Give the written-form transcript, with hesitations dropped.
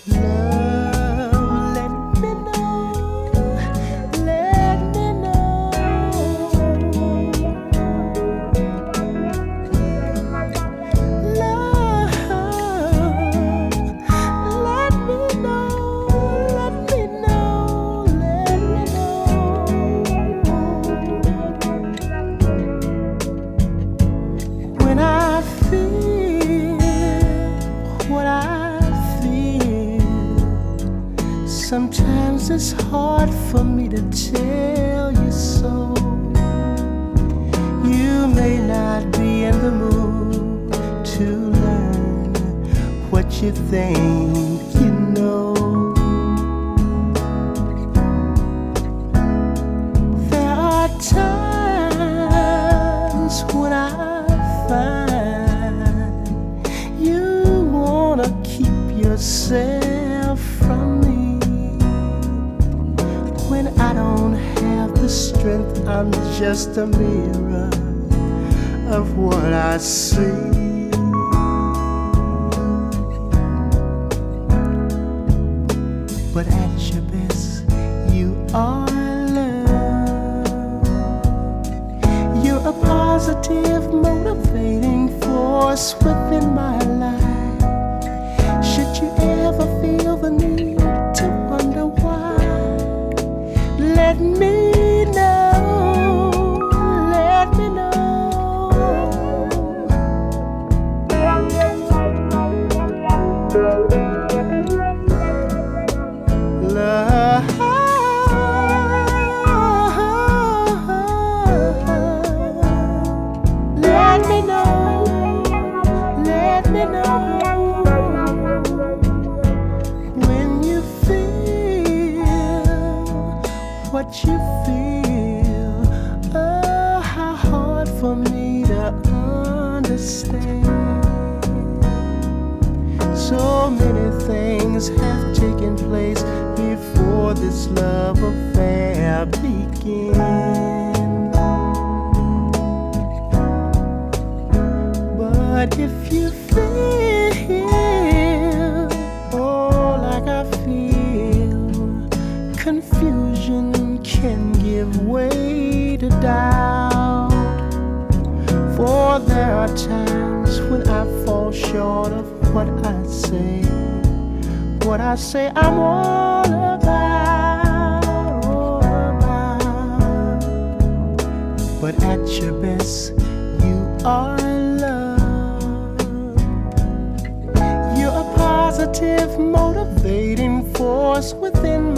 Love, let me know, let me know. Love, let me know, let me know, let me know. When I feel what I feel, sometimes it's hard for me to tell you so. You may not be in the mood to learn what you think you know. There are times when I find you wanna keep yourself from me. When I don't have the strength, I'm just a mirror of what I see. But at your best, you are love. You're a positive, motivating force within my life. Should you ever feel the need to wonder why, let me know, let me know. Love, let me know, let me know. When you feel what you feel, oh, how hard for me to understand. So many things have taken place before this love affair began. But if you feel, oh, like I feel, confusion can give way to doubt. For there are times when I fall short of what I say. What I say I'm all about, all about. But at your best, you are love. You're a positive, motivating force within